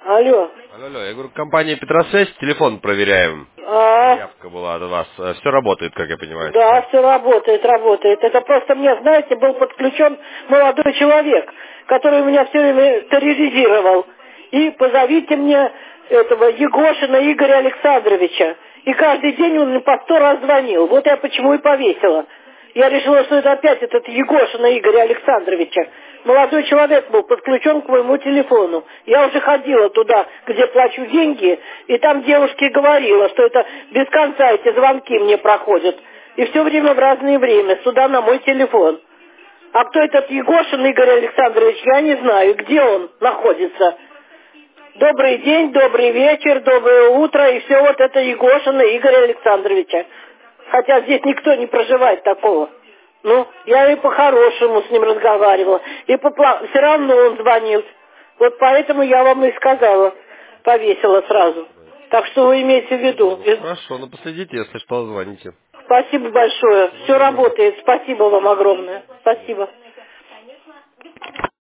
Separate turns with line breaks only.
Алло.
Алло, я говорю, компания Петросвязь, телефон проверяем.
А,
Заявка была от вас. Все работает, как я понимаю,
да,
теперь.
все работает, работает. Это просто мне, знаете, был подключен молодой человек, который меня все время терроризировал. И позовите мне этого Егошина Игоря Александровича. И каждый день он мне по 100 раз звонил. Вот я почему и повесила. Я решила, что это опять этот Егошина Игоря Александровича. Молодой человек был подключен к моему телефону. Я уже ходила туда, где плачу деньги, и там девушке говорила, что это без конца эти звонки мне проходят. И все время в разное время, сюда на мой телефон. А кто этот Егошин Игорь Александрович, я не знаю, где он находится. Добрый день, добрый вечер, доброе утро, и все вот это Егошина Игоря Александровича. Хотя здесь никто не проживает такого. Ну, я и по-хорошему с ним разговаривала, и все равно он звонил. Вот поэтому я вам и сказала, повесила сразу. Так что вы имейте в виду.
Ну, хорошо, ну последите, если что, звоните.
Спасибо большое.
Всего
Все
доброго.
работает. Спасибо вам огромное. Спасибо.